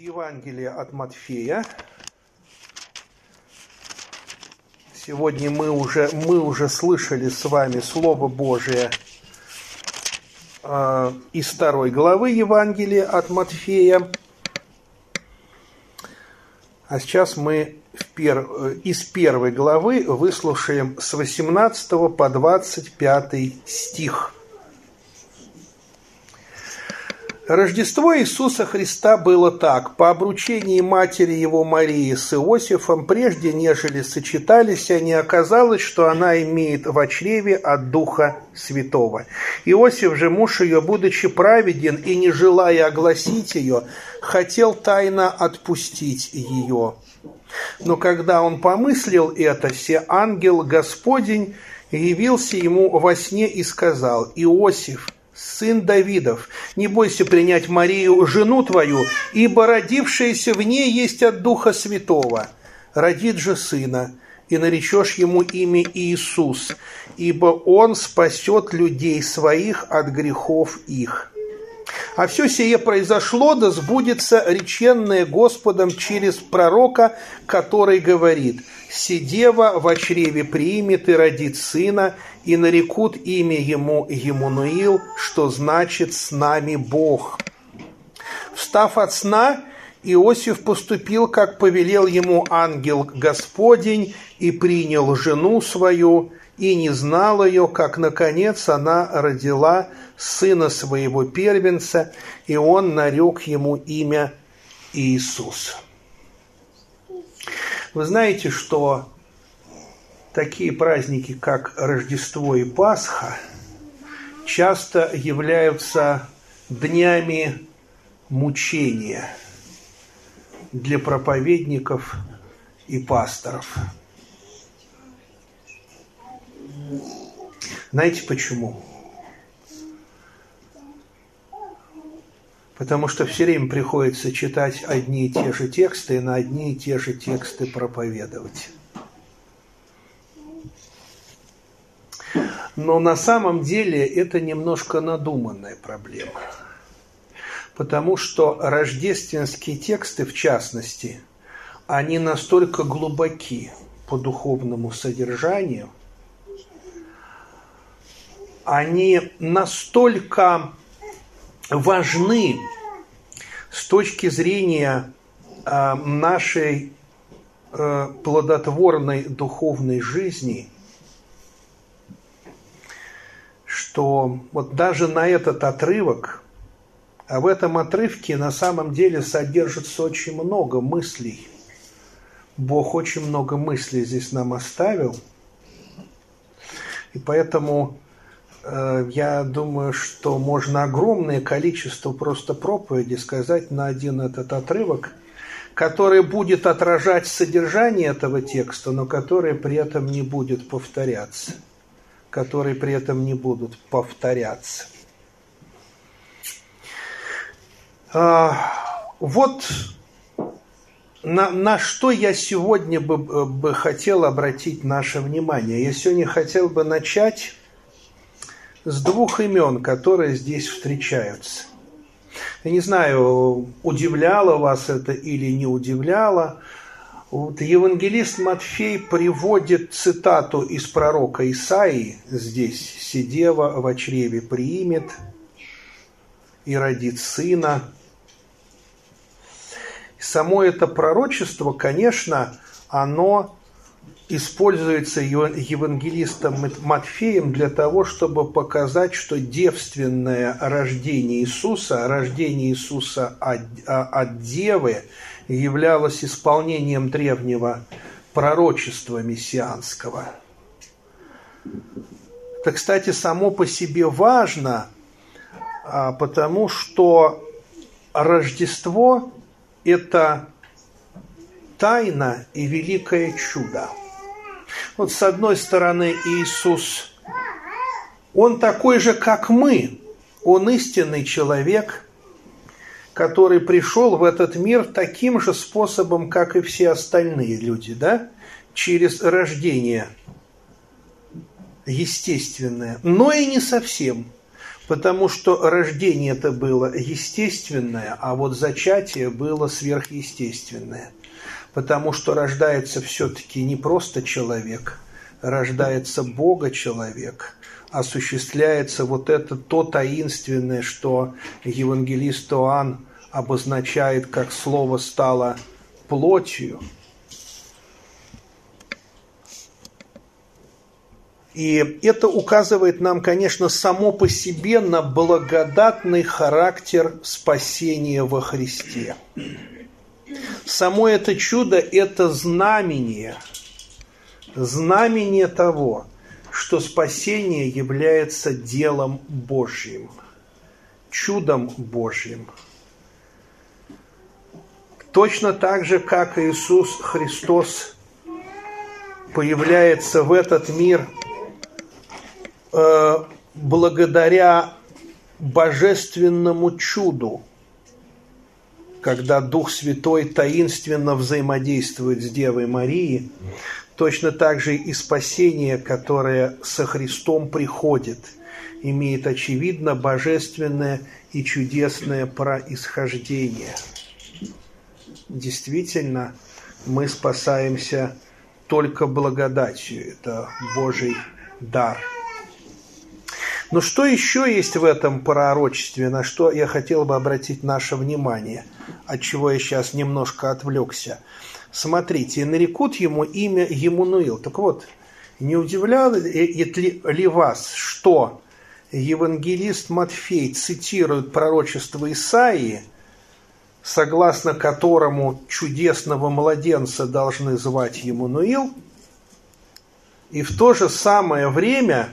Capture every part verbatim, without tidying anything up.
Евангелие от Матфея. Сегодня мы уже, мы уже слышали с вами Слово Божие э, из второй главы Евангелия от Матфея. А сейчас мы в пер... из первой главы выслушаем с восемнадцатого по двадцать пятый стих. Рождество Иисуса Христа было так. По обручении матери его Марии с Иосифом, прежде нежели сочетались они, оказалось, что она имеет в чреве от Духа Святого. Иосиф же, муж ее, будучи праведен и не желая огласить ее, хотел тайно отпустить ее. Но когда он помыслил это, се ангел Господень явился ему во сне и сказал: «Иосиф, сын Давидов, не бойся принять Марию, жену твою, ибо родившаяся в ней есть от Духа Святого. Родит же сына, и наречешь ему имя Иисус, ибо он спасет людей своих от грехов их. А все сие произошло, да сбудется реченное Господом через пророка, который говорит: «Се дева во чреве примет и родит сына, и нарекут имя ему Еммануил, что значит «с нами Бог». Встав от сна, Иосиф поступил, как повелел ему ангел Господень, и принял жену свою, и не знал ее, как, наконец, она родила сына своего первенца, и он нарек ему имя Иисус». Вы знаете, что такие праздники, как Рождество и Пасха, часто являются днями мучения для проповедников и пасторов. Знаете почему? Потому что все время приходится читать одни и те же тексты и на одни и те же тексты проповедовать. Но на самом деле это немножко надуманная проблема. Потому что рождественские тексты, в частности, они настолько глубоки по духовному содержанию, они настолько важны с точки зрения э, нашей э, плодотворной духовной жизни, что вот даже на этот отрывок, а в этом отрывке на самом деле содержится очень много мыслей. Бог очень много мыслей здесь нам оставил, и поэтому я думаю, что можно огромное количество просто проповедей сказать на один этот отрывок, который будет отражать содержание этого текста, но который при этом не будет повторяться. Которые при этом не будут повторяться. Вот на, на что я сегодня бы, бы хотел обратить наше внимание. Я сегодня хотел бы начать с двух имен, которые здесь встречаются. Я не знаю, удивляло вас это или не удивляло. Вот евангелист Матфей приводит цитату из пророка Исаии здесь: «Се дева во чреве приимет и родит сына». Само это пророчество, конечно, оно используется евангелистом Матфеем для того, чтобы показать, что девственное рождение Иисуса, рождение Иисуса от, от Девы, являлось исполнением древнего пророчества мессианского. Это, кстати, само по себе важно, потому что Рождество – это тайна и великое чудо. Вот с одной стороны Иисус, Он такой же, как мы, Он истинный человек, который пришел в этот мир таким же способом, как и все остальные люди, да? Через рождение естественное, но и не совсем. Потому что рождение это было естественное, а вот зачатие было сверхъестественное. Потому что рождается все-таки не просто человек, рождается Бога-человек, осуществляется вот это то таинственное, что евангелист Иоанн обозначает, как слово стало плотью. И это указывает нам, конечно, само по себе на благодатный характер спасения во Христе. Само это чудо – это знамение, знамение того, что спасение является делом Божьим, чудом Божьим. Точно так же, как Иисус Христос появляется в этот мир э, благодаря божественному чуду, когда Дух Святой таинственно взаимодействует с Девой Марией, точно так же и спасение, которое со Христом приходит, имеет, очевидно, божественное и чудесное происхождение. Действительно, мы спасаемся только благодатью, это Божий дар. Но что еще есть в этом пророчестве, на что я хотел бы обратить наше внимание, от чего я сейчас немножко отвлекся? Смотрите, нарекут ему имя Еммануил. Так вот, не удивляет ли вас, что евангелист Матфей цитирует пророчество Исаии, согласно которому чудесного младенца должны звать Еммануил, и в то же самое время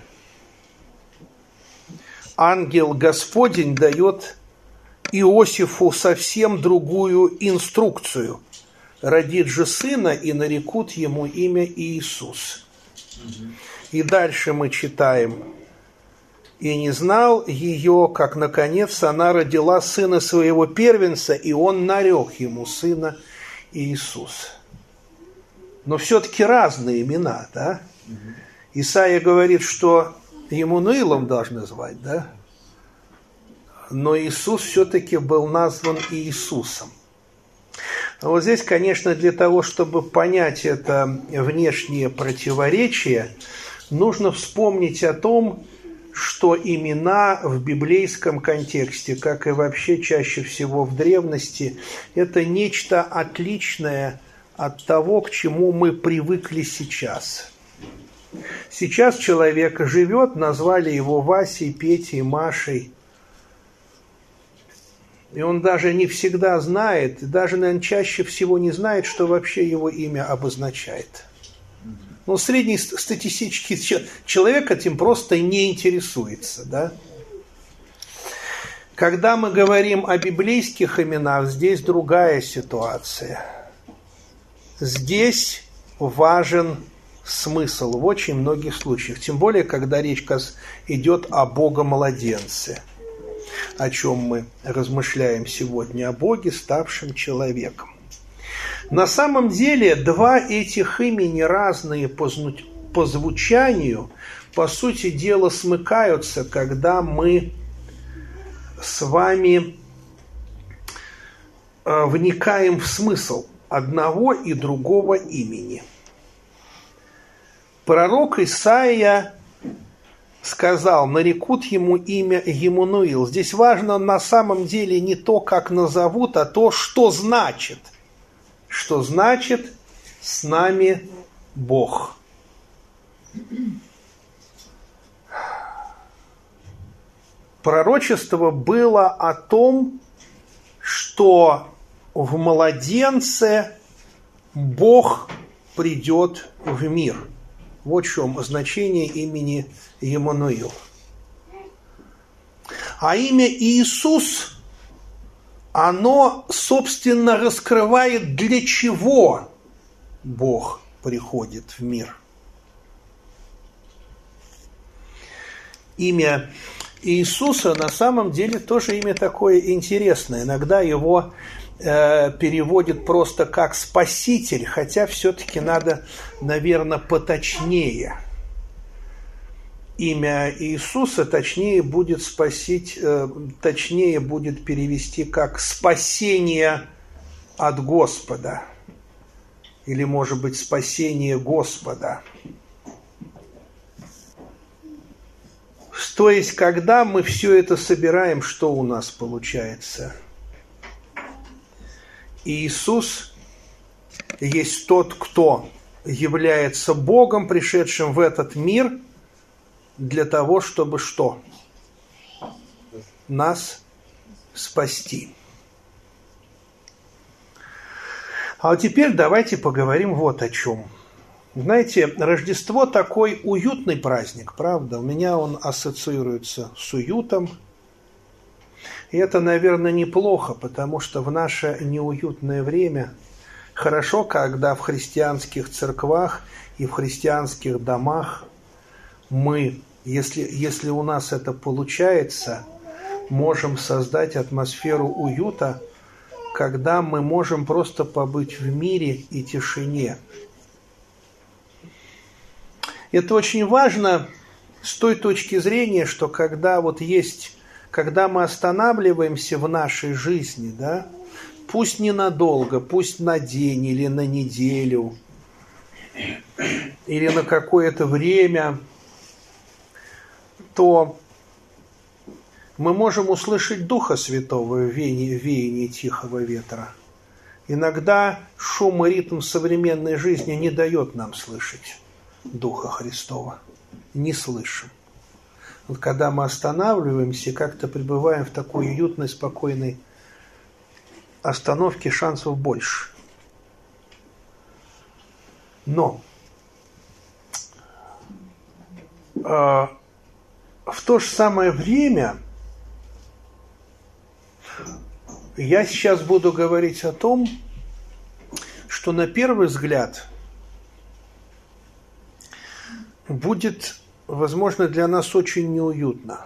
ангел Господень дает Иосифу совсем другую инструкцию. Родит же сына, и нарекут ему имя Иисус. И дальше мы читаем: «И не знал ее, как, наконец, она родила сына своего первенца, и он нарек ему сына Иисус». Но все-таки разные имена, да? Исаия говорит, что Еммануилом должны звать, да? Но Иисус все-таки был назван Иисусом. Вот здесь, конечно, для того, чтобы понять это внешнее противоречие, нужно вспомнить о том, что имена в библейском контексте, как и вообще чаще всего в древности, это нечто отличное от того, к чему мы привыкли сейчас. Сейчас человек живет, назвали его Васей, Петей, Машей, и он даже не всегда знает, и даже, наверное, чаще всего не знает, что вообще его имя обозначает. Но средний статистический человек этим просто не интересуется. Да? Когда мы говорим о библейских именах, здесь другая ситуация. Здесь важен смысл в очень многих случаях. Тем более, когда речь идет о Бога-младенце, о чем мы размышляем сегодня, о Боге, ставшем человеком. На самом деле, два этих имени, разные по, по звучанию, по сути дела, смыкаются, когда мы с вами вникаем в смысл одного и другого имени. Пророк Исаия сказал: нарекут ему имя Еммануил. Здесь важно на самом деле не то, как назовут, а то, что значит. Что значит «с нами Бог». Пророчество было о том, что в младенце Бог придет в мир. Вот в чем значение имени Еммануил. А имя Иисус, оно, собственно, раскрывает, для чего Бог приходит в мир. Имя Иисуса на самом деле тоже имя такое интересное. Иногда его э, переводят просто как «спаситель», хотя все-таки надо, наверное, поточнее. имя Иисуса точнее будет спасить, точнее будет перевести как «спасение от Господа» или, может быть, «спасение Господа». То есть, когда мы все это собираем, что у нас получается? Иисус есть тот, кто является Богом, пришедшим в этот мир для того, чтобы что? Нас спасти. А вот теперь давайте поговорим вот о чем. Знаете, Рождество такой уютный праздник, правда? У меня он ассоциируется с уютом. И это, наверное, неплохо, потому что в наше неуютное время хорошо, когда в христианских церквах и в христианских домах мы, если, если у нас это получается, можем создать атмосферу уюта, когда мы можем просто побыть в мире и тишине. Это очень важно с той точки зрения, что когда вот есть, когда мы останавливаемся в нашей жизни, да, пусть ненадолго, пусть на день или на неделю, или на какое-то время, то мы можем услышать Духа Святого в веянии, в веянии тихого ветра. Иногда шум и ритм современной жизни не дает нам слышать Духа Христова. Не слышим. Вот когда мы останавливаемся, как-то пребываем в такой уютной, спокойной остановке, шансов больше. Но э, в то же самое время я сейчас буду говорить о том, что на первый взгляд будет, возможно, для нас очень неуютно.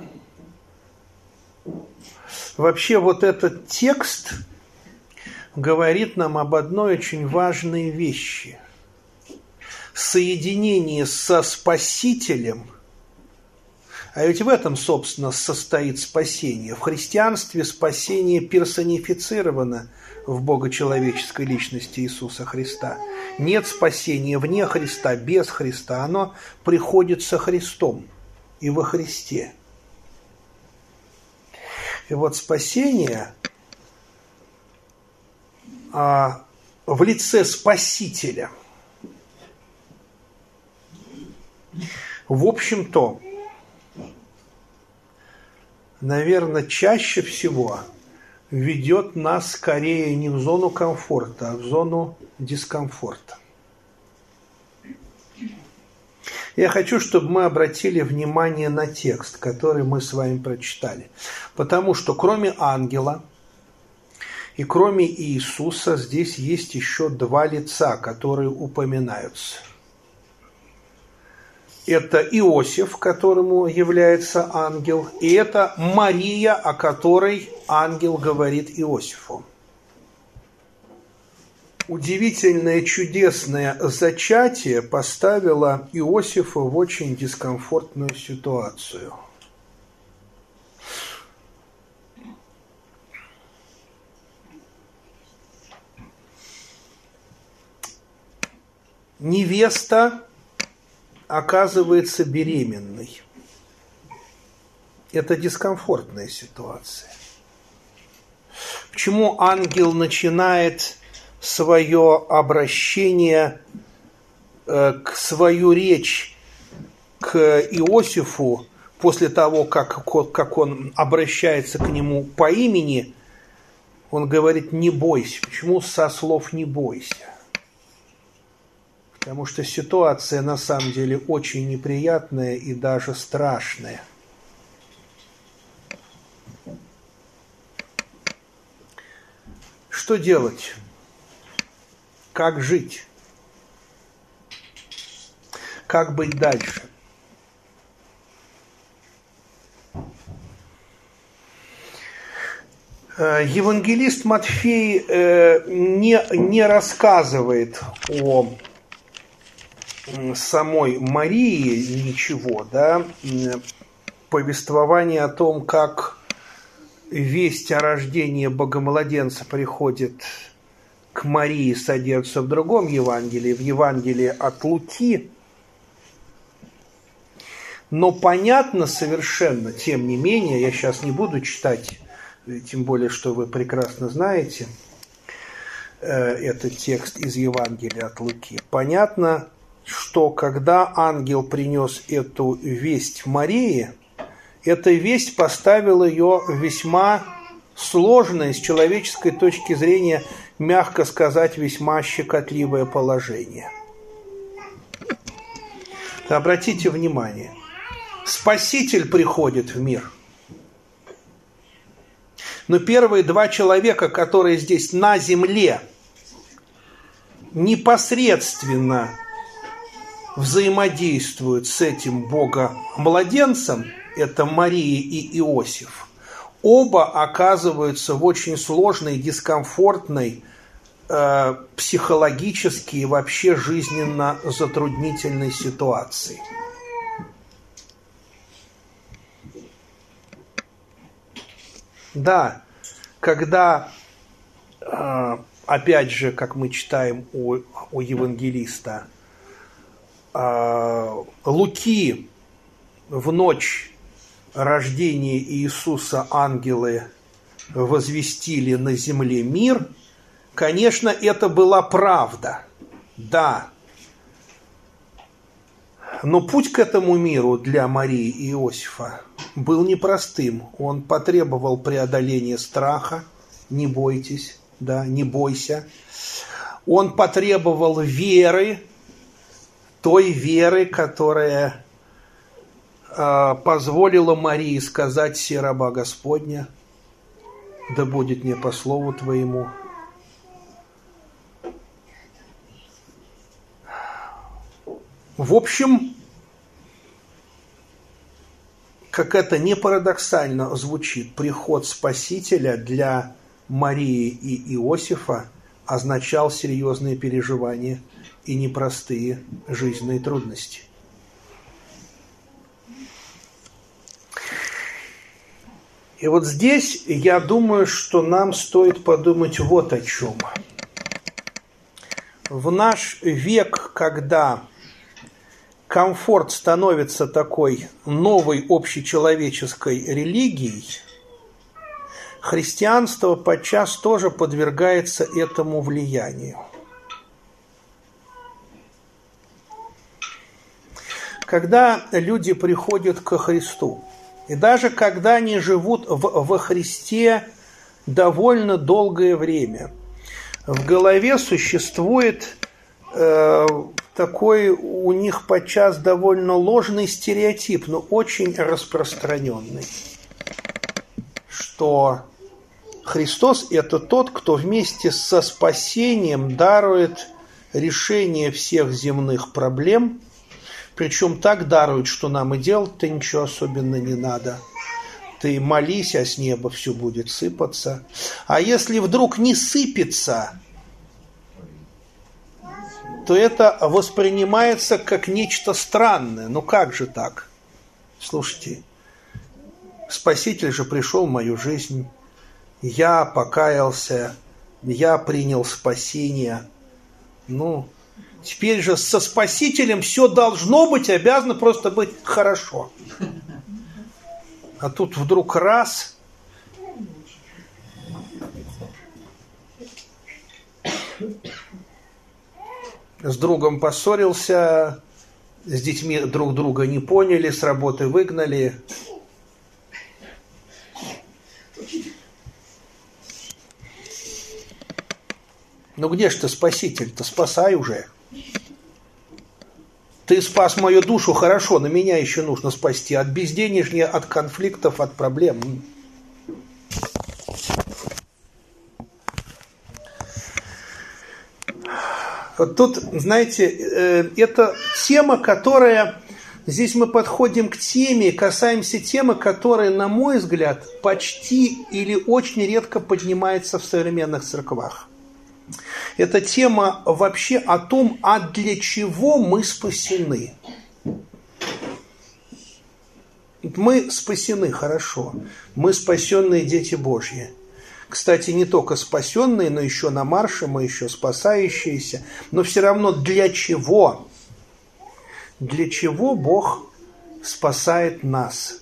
Вообще вот этот текст говорит нам об одной очень важной вещи. Соединение со Спасителем, а ведь в этом, собственно, состоит спасение. В христианстве спасение персонифицировано в богочеловеческой личности Иисуса Христа. Нет спасения вне Христа, без Христа. Оно приходит со Христом и во Христе. И вот спасение а, в лице Спасителя, в общем-то, наверное, чаще всего ведет нас скорее не в зону комфорта, а в зону дискомфорта. Я хочу, чтобы мы обратили внимание на текст, который мы с вами прочитали. Потому что кроме ангела и кроме Иисуса здесь есть еще два лица, которые упоминаются. Это Иосиф, которому является ангел, и это Мария, о которой ангел говорит Иосифу. Удивительное, чудесное зачатие поставило Иосифа в очень дискомфортную ситуацию. Невеста оказывается беременной. Это дискомфортная ситуация. Почему ангел начинает свое обращение, к свою речь к Иосифу после того, как, как он обращается к нему по имени, он говорит: не бойся. Почему со слов «не бойся»? Потому что ситуация на самом деле очень неприятная и даже страшная. Что делать? Как жить? Как быть дальше? Евангелист Матфей не, не рассказывает о самой Марии ничего, да, повествование о том, как весть о рождении Богомладенца приходит к Марии, содержится в другом Евангелии, в Евангелии от Луки. Но понятно совершенно, тем не менее, я сейчас не буду читать, тем более, что вы прекрасно знаете э, этот текст из Евангелия от Луки. Понятно, что когда ангел принес эту весть Марии, эта весть поставила ее в весьма сложное, с человеческой точки зрения, мягко сказать, весьма щекотливое положение. Обратите внимание, Спаситель приходит в мир. Но первые два человека, которые здесь на земле непосредственно взаимодействуют с этим Богом-младенцем, это Мария и Иосиф, оба оказываются в очень сложной, дискомфортной, э, психологически и вообще жизненно затруднительной ситуации. Да, когда, э, опять же, как мы читаем у, у евангелиста, э, Луки в ночь рождения Иисуса ангелы возвестили на земле мир, конечно, это была правда, да. Но путь к этому миру для Марии и Иосифа был непростым. Он потребовал преодоления страха, не бойтесь, да, не бойся. Он потребовал веры, той веры, которая э, позволила Марии сказать: «Се раба Господня, да будет мне по слову Твоему». В общем, как это не парадоксально звучит, приход Спасителя для Марии и Иосифа означал серьезные переживания и непростые жизненные трудности. И вот здесь я думаю, что нам стоит подумать вот о чем. В наш век, когда комфорт становится такой новой общечеловеческой религией, христианство подчас тоже подвергается этому влиянию. Когда люди приходят ко Христу, и даже когда они живут в, во Христе довольно долгое время, в голове существует э, такой у них подчас довольно ложный стереотип, но очень распространенный, что Христос – это тот, кто вместе со спасением дарует решение всех земных проблем, причем так дарует, что нам и делать-то ничего особенно не надо. Ты молись, а с неба все будет сыпаться. А если вдруг не сыпется, то это воспринимается как нечто странное. Ну как же так? Слушайте, Спаситель же пришел в мою жизнь, я покаялся, я принял спасение. Ну, теперь же со Спасителем все должно быть, обязано просто быть хорошо. А тут вдруг раз... С другом поссорился, с детьми друг друга не поняли, с работы выгнали. Ну где ж ты, Спаситель-то, спасай уже. Ты спас мою душу, хорошо, но меня еще нужно спасти от безденежья, от конфликтов, от проблем. Вот тут, знаете, это тема, которая... Здесь мы подходим к теме, касаемся темы, которая, на мой взгляд, почти или очень редко поднимается в современных церквах. Это тема вообще о том, а для чего мы спасены. Мы спасены, хорошо. Мы спасенные дети Божьи. Кстати, не только спасенные, но еще на марше, мы еще спасающиеся. Но все равно для чего? Для чего Бог спасает нас?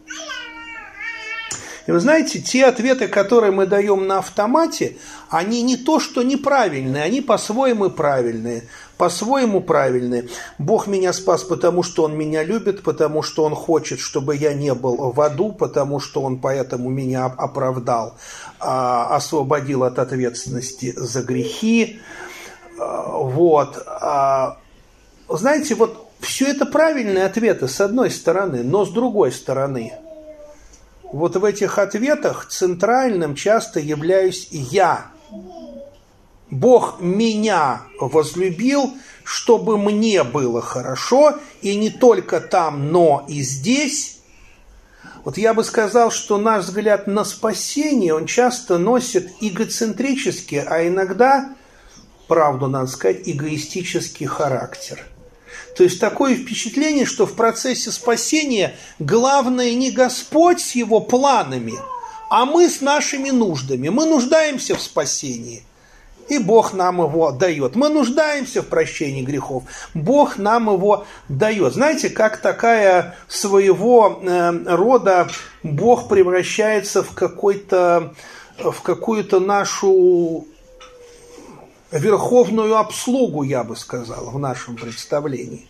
И вы знаете, те ответы, которые мы даем на автомате, они не то, что неправильные, они по-своему правильные. По-своему правильные. Бог меня спас, потому что Он меня любит, потому что Он хочет, чтобы я не был в аду, потому что Он поэтому меня оправдал, освободил от ответственности за грехи. Вот. Знаете, вот все это правильные ответы с одной стороны, но с другой стороны. Вот в этих ответах центральным часто являюсь я. Бог меня возлюбил, чтобы мне было хорошо, и не только там, но и здесь. Вот я бы сказал, что наш взгляд на спасение, он часто носит эгоцентрический, а иногда, правду надо сказать, эгоистический характер. То есть такое впечатление, что в процессе спасения главное не Господь с Его планами, а мы с нашими нуждами. Мы нуждаемся в спасении, и Бог нам его дает. Мы нуждаемся в прощении грехов, Бог нам его дает. Знаете, как такая своего рода Бог превращается в, какой-то, в какую-то нашу верховную обслугу, я бы сказал, в нашем представлении.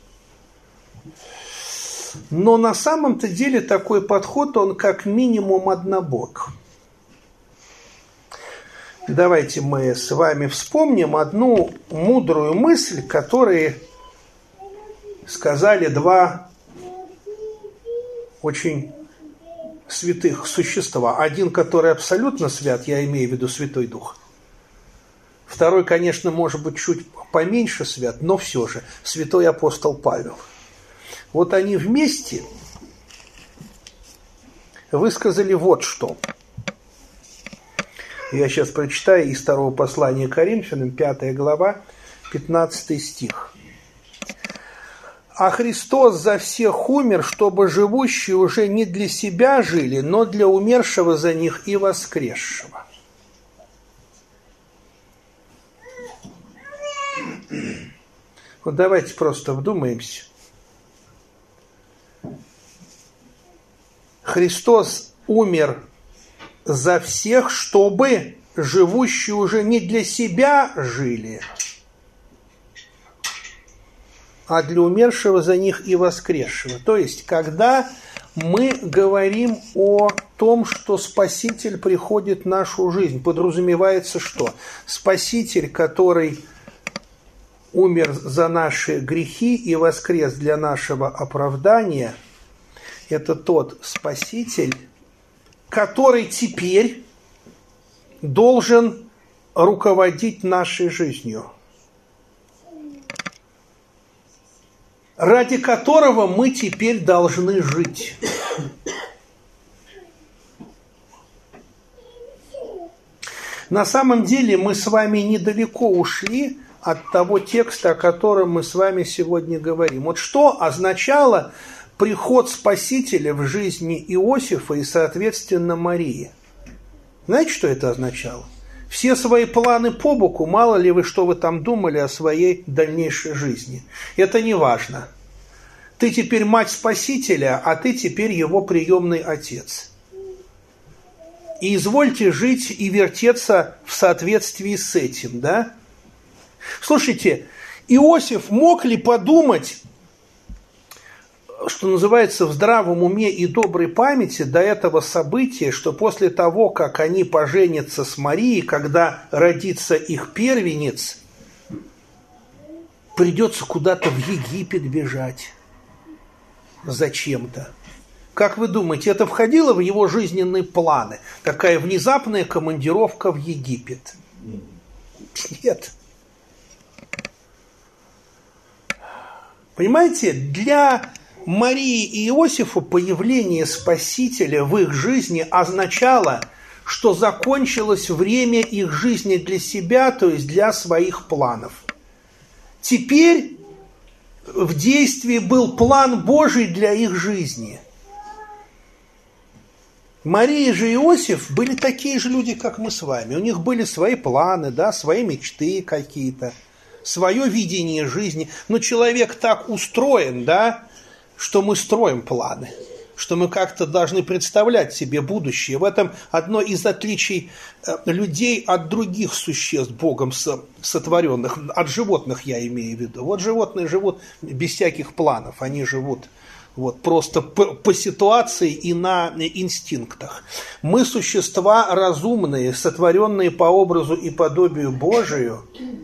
Но на самом-то деле такой подход, он как минимум однобок. Давайте мы с вами вспомним одну мудрую мысль, которую сказали два очень святых существа. Один, который абсолютно свят, я имею в виду Святой Дух. Второй, конечно, может быть, чуть поменьше свят, но все же святой апостол Павел. Вот они вместе высказали вот что. Я сейчас прочитаю из второго послания Коринфянам, пятая глава, пятнадцатый стих. «А Христос за всех умер, чтобы живущие уже не для себя жили, но для умершего за них и воскресшего». Вот давайте просто вдумаемся. Христос умер за всех, чтобы живущие уже не для себя жили, а для умершего за них и воскресшего. То есть, когда мы говорим о том, что Спаситель приходит в нашу жизнь, подразумевается что? Спаситель, который умер за наши грехи и воскрес для нашего оправдания, это тот Спаситель, который теперь должен руководить нашей жизнью, ради которого мы теперь должны жить. На самом деле мы с вами недалеко ушли от того текста, о котором мы с вами сегодня говорим. Вот что означало приход Спасителя в жизни Иосифа и, соответственно, Марии? Знаете, что это означало? Все свои планы по боку, мало ли вы, что вы там думали о своей дальнейшей жизни. Это не важно. Ты теперь мать Спасителя, а ты теперь его приемный отец. И извольте жить и вертеться в соответствии с этим, да? Слушайте, Иосиф мог ли подумать, что называется, в здравом уме и доброй памяти до этого события, что после того, как они поженятся с Марией, когда родится их первенец, придется куда-то в Египет бежать зачем-то? Как вы думаете, это входило в его жизненные планы? Такая внезапная командировка в Египет? Нет. Понимаете, для Марии и Иосифа появление Спасителя в их жизни означало, что закончилось время их жизни для себя, то есть для своих планов. Теперь в действии был план Божий для их жизни. Мария же и Иосиф были такие же люди, как мы с вами. У них были свои планы, да, свои мечты какие-то, свое видение жизни. Но человек так устроен, да, что мы строим планы, что мы как-то должны представлять себе будущее. В этом одно из отличий людей от других существ Богом сотворенных, от животных я имею в виду. Вот животные живут без всяких планов, они живут вот, просто по, по ситуации и на инстинктах. Мы существа разумные, сотворенные по образу и подобию Божию,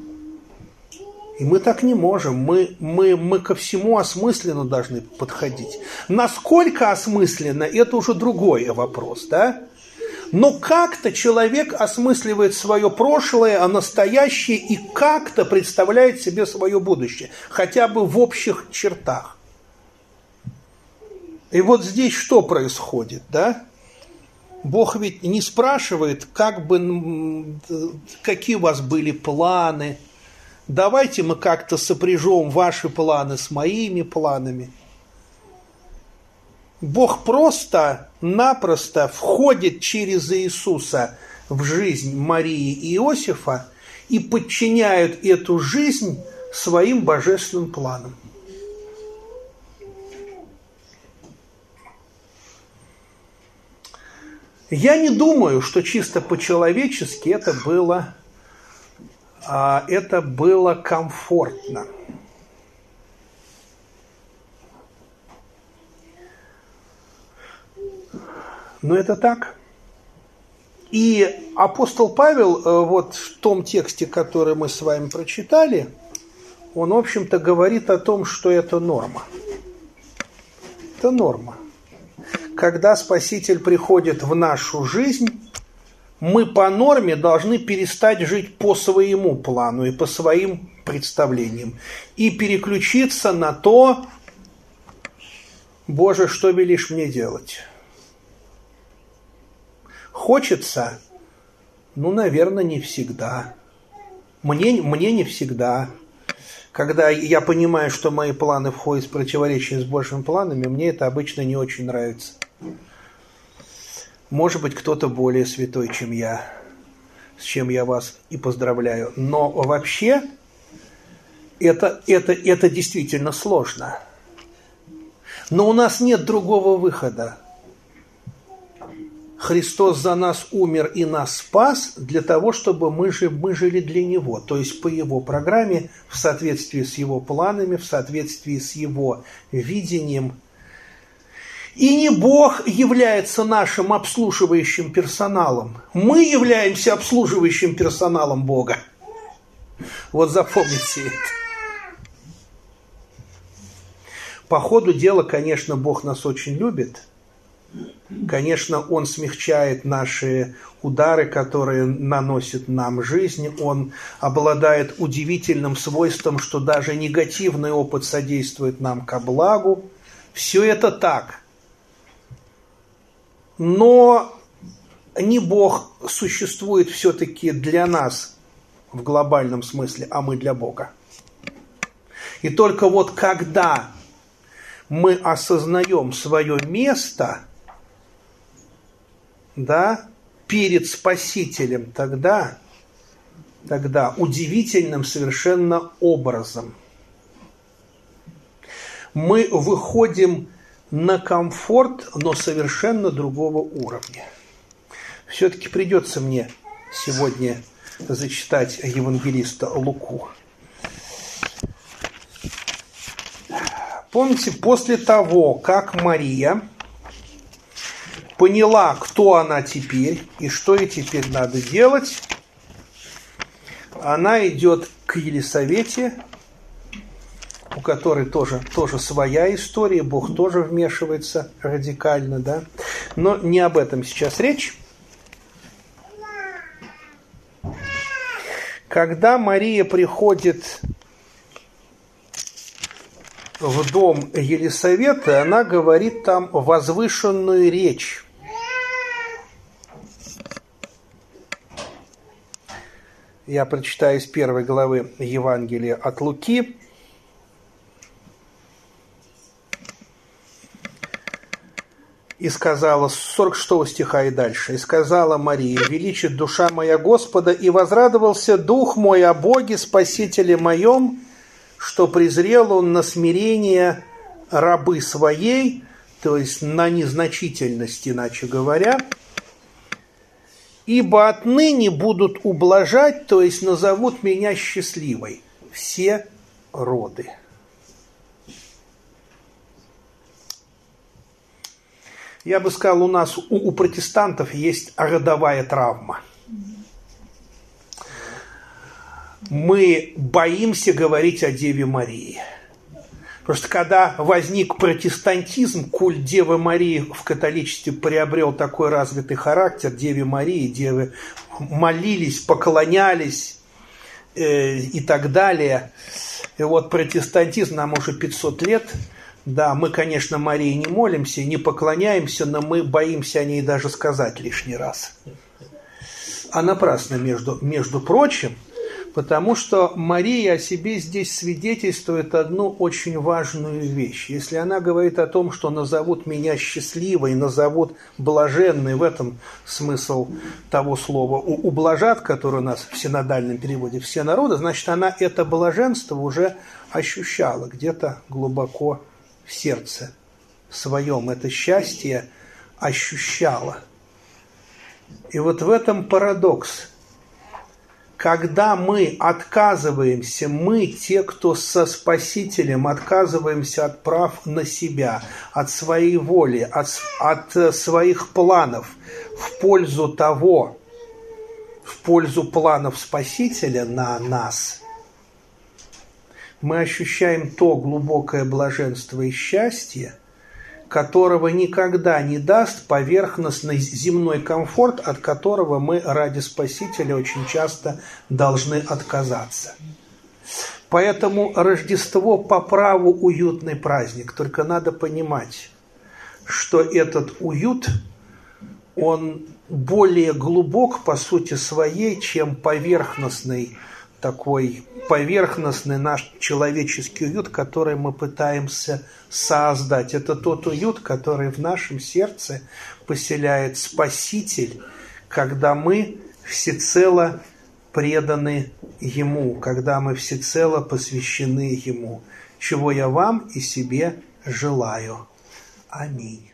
и мы так не можем. Мы, мы, мы ко всему осмысленно должны подходить. Насколько осмысленно, это уже другой вопрос, да? Но как-то человек осмысливает свое прошлое, а настоящее, и как-то представляет себе свое будущее, хотя бы в общих чертах. И вот здесь что происходит, да? Бог ведь не спрашивает, как бы, какие у вас были планы. Давайте мы как-то сопряжем ваши планы с моими планами. Бог просто-напросто входит через Иисуса в жизнь Марии и Иосифа и подчиняет эту жизнь своим божественным планам. Я не думаю, что чисто по-человечески это было, это было комфортно. Но это так. И апостол Павел, вот в том тексте, который мы с вами прочитали, он, в общем-то, говорит о том, что это норма. Это норма. Когда Спаситель приходит в нашу жизнь, мы по норме должны перестать жить по своему плану и по своим представлениям и переключиться на то, Боже, что велишь мне делать? Хочется? Ну, наверное, не всегда. Мне, мне не всегда. Когда я понимаю, что мои планы входят в противоречие с Божьими планами, мне это обычно не очень нравится. Может быть, кто-то более святой, чем я, с чем я вас и поздравляю. Но вообще это, это, это действительно сложно. Но у нас нет другого выхода. Христос за нас умер и нас спас для того, чтобы мы, жи, мы жили для Него. То есть по Его программе, в соответствии с Его планами, в соответствии с Его видением. И не Бог является нашим обслуживающим персоналом. Мы являемся обслуживающим персоналом Бога. Вот запомните это. По ходу дела, конечно, Бог нас очень любит. Конечно, Он смягчает наши удары, которые наносит нам жизнь. Он обладает удивительным свойством, что даже негативный опыт содействует нам ко благу. Все это так. Но не Бог существует все-таки для нас в глобальном смысле, а мы для Бога. И только вот когда мы осознаем свое место, да, перед Спасителем, тогда, тогда удивительным совершенно образом мы выходим на комфорт, но совершенно другого уровня. Все-таки придется мне сегодня зачитать евангелиста Луку. Помните, после того, как Мария поняла, кто она теперь и что ей теперь надо делать, она идет к Елисавете, у которой тоже, тоже своя история, Бог тоже вмешивается радикально, да. Но не об этом сейчас речь. Когда Мария приходит в дом Елисаветы, она говорит там возвышенную речь. Я прочитаю из первой главы Евангелия от Луки. И сказала, с сорок шестого стиха и дальше, «И сказала Мария, величит душа моя Господа, и возрадовался дух мой о Боге, Спасителе моем, что презрел он на смирение рабы своей», то есть на незначительность, иначе говоря, «ибо отныне будут ублажать, то есть назовут меня счастливой, все роды». Я бы сказал, у нас, у, у протестантов есть родовая травма. Мы боимся говорить о Деве Марии. Просто когда возник протестантизм, культ Девы Марии в католичестве приобрел такой развитый характер, Деве Марии, девы молились, поклонялись э, и так далее. И вот протестантизм, нам уже пятьсот лет. Да, мы, конечно, Марии не молимся, не поклоняемся, но мы боимся о ней даже сказать лишний раз. А напрасно, между, между прочим, потому что Мария о себе здесь свидетельствует одну очень важную вещь. Если она говорит о том, что назовут меня счастливой, назовут блаженной, в этом смысл того слова, ублажат, которое у нас в синодальном переводе «все народы», значит, она это блаженство уже ощущала где-то глубоко в сердце своем, это счастье ощущала. И вот в этом парадокс. Когда мы отказываемся, мы, те, кто со Спасителем, отказываемся от прав на себя, от своей воли, от, от своих планов в пользу того, в пользу планов Спасителя на нас, мы ощущаем то глубокое блаженство и счастье, которого никогда не даст поверхностный земной комфорт, от которого мы ради Спасителя очень часто должны отказаться. Поэтому Рождество по праву уютный праздник. Только надо понимать, что этот уют, он более глубок по сути своей, чем поверхностный такой поверхностный наш человеческий уют, который мы пытаемся создать. Это тот уют, который в нашем сердце поселяет Спаситель, когда мы всецело преданы Ему, когда мы всецело посвящены Ему, чего я вам и себе желаю. Аминь.